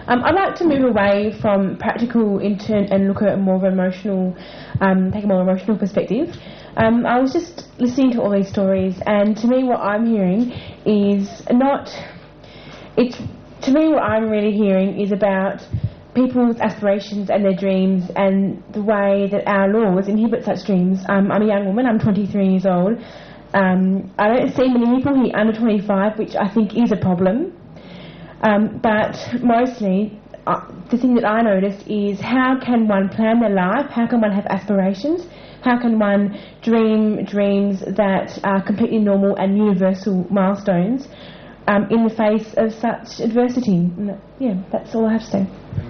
I'd like to move away from practical and look at a more of emotional, take a more emotional perspective. I was just listening to all these stories, and to me what I'm hearing is what I'm really hearing is about people's aspirations and their dreams and the way that our laws inhibit such dreams. I'm a young woman, I'm 23 years old. I don't see many people here under 25, which I think is a problem. But mostly, the thing that I noticed is how can one plan their life, how can one have aspirations, how can one dream dreams that are completely normal and universal milestones in the face of such adversity. Yeah, that's all I have to say.